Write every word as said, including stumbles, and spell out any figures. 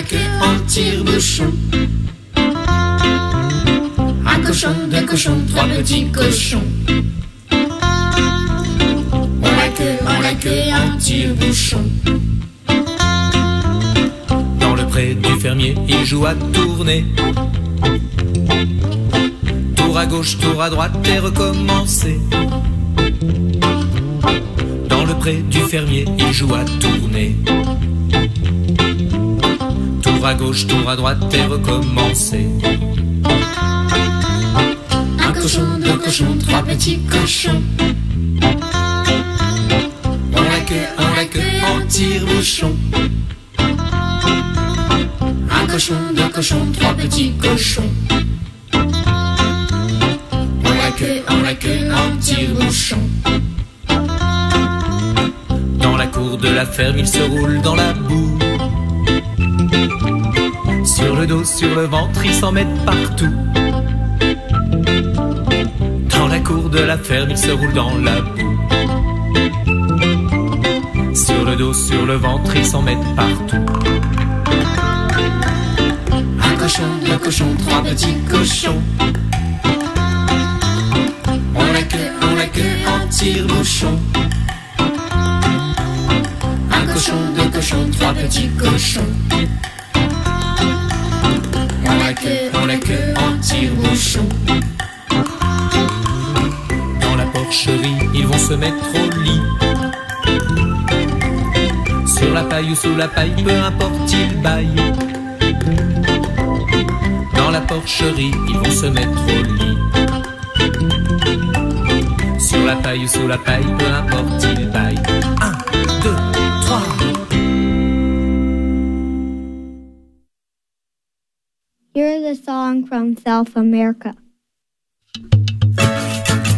la queue en tire-bouchon. Un cochon, deux cochons, trois petits cochons. On la queue, on la queue en tire-bouchon. Dans le pré du fermier, il joue à tourner. Tour à gauche, tour à droite et recommencer. Dans le pré du fermier, il joue à tourner. Tour à gauche, tour à droite et recommencer. Un cochon, deux cochons, trois petits cochons. On la queue, on la queue en tire-bouchon. Un cochon, deux cochons, trois petits cochons. On la queue, on la queue en tire-bouchon. Dans la cour de la ferme, il se roule dans la boue. Sur le dos, sur le ventre, ils s'en mettent partout. Dans la cour de la ferme, ils se roulent dans la boue. Sur le dos, sur le ventre, ils s'en mettent partout. Un cochon, deux cochons, trois petits cochons. On la queue, on la queue en tire-bouchon. Un cochon, deux cochons, trois petits cochons. On la queue, on la queue en tire-bouchon. Dans la porcherie, ils vont se mettre au lit. Sur la paille ou sous la paille, peu importe, ils baillent. Dans la porcherie, ils vont se mettre au lit. Sur la paille ou sous la paille, peu importe, ils baillent. Un, deux, trois. Here is a song from South America.